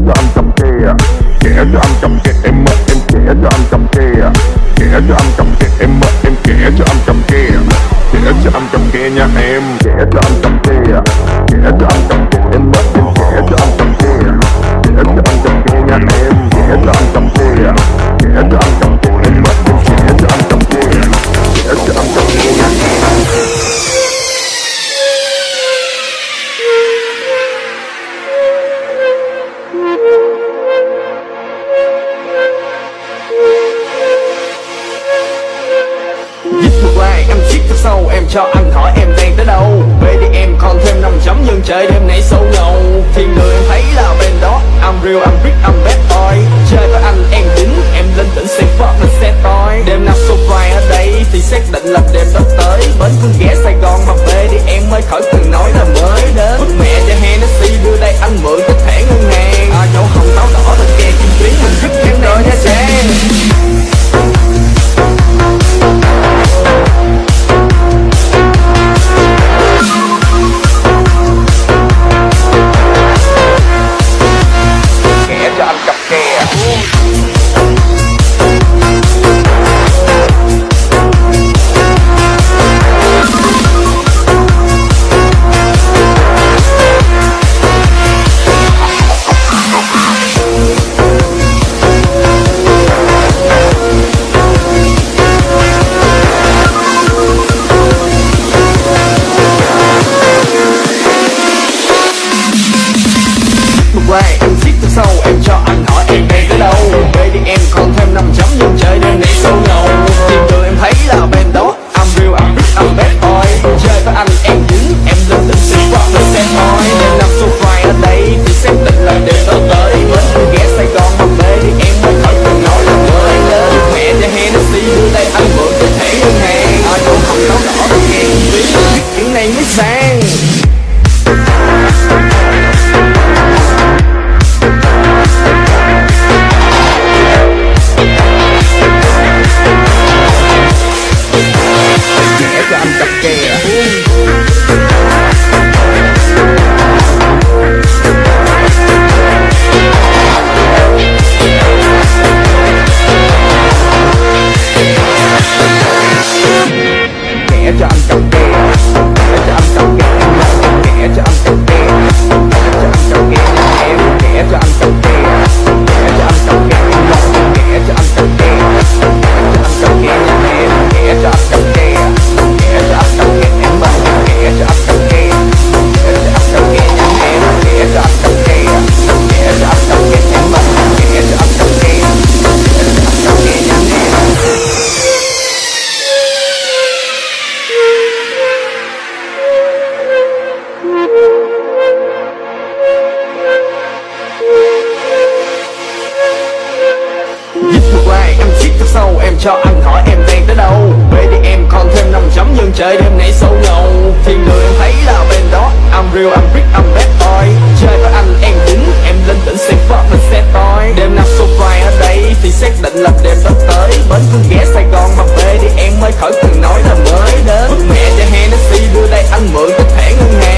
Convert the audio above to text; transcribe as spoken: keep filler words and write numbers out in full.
cho anh cầm kè, kẻ cho anh cầm kè em ơi, em kẻ cho anh cầm kè, kẻ cho anh cầm kè em ơi, em kẻ cho anh cầm kè, kẻ cho anh cầm kè nha em, kẻ cho anh cầm kè, kẻ cho anh cầm kè em ơi, em kẻ cho anh cầm kè, kẻ cho anh cầm kè nha em, kẻ cho anh cầm kè, kẻ cho anh cầm kè em ơi, em kẻ cho anh cầm kè, kẻ cho anh cầm kè nha em. Em chiếc theo sâu, em cho anh hỏi em đang tới đâu. Về đi em còn thêm năm chấm nhưng trời đêm nay sâu ngầu. Thiên đường em thấy là bên đó, I'm real, I'm big, I'm bad boy. Chơi với anh em dính, em lên đỉnh xe Ford là xe toy. Đêm nào số vài ở đây thì xác định là đêm đó tới. Bến phương ghé Sài Gòn mà về đi em mới khỏi cần nói là mới đến. Bức mẹ cho Hennessy đưa đây anh mượn cái thẻ ngân hàng. À, dấu hồng táo đỏ thật kè kim tuyến mình rứt em rồi nha Trang. Em xiết từ sâu, em cho anh hỏi em đang tới đâu. Về đi em còn thêm năm chấm nhưng trời đêm nay sâu ngầu. Thiên đường em thấy là bên đó, I'm real, I'm big, I'm bad boy. Chơi với anh em dính, em lên đỉnh xích qua là xe thôi. Đêm năm số vài ở đây thì xác định là đêm đó tới. Bến phương ghé Sài Gòn mà về đi em mới khỏi cần nói là mới lên. Mẹ cho Hennessy đưa đây anh mượn cái thẻ ngân hàng. À, dấu hồng táo đỏ thật kè kim tuyến chuyện này mới sang. Em xiết theo sâu, em cho anh hỏi em đang tới đâu. Về đi em còn thêm năm chấm nhưng trời đêm nay sâu ngầu. Thiên đường em thấy là bên đó, I'm real, I'm big, I'm bad boy. Chơi với anh em dính, em lên đỉnh xe Ford là xe toy. Đêm nào số vài ở đây thì xác định là đêm đó tới. Bến phương ghé Sài Gòn mà về đi em mới khỏi cần nói là mới đến. Bức mẹ cho Hennessy đưa đây anh mượn cái thẻ ngân hàng.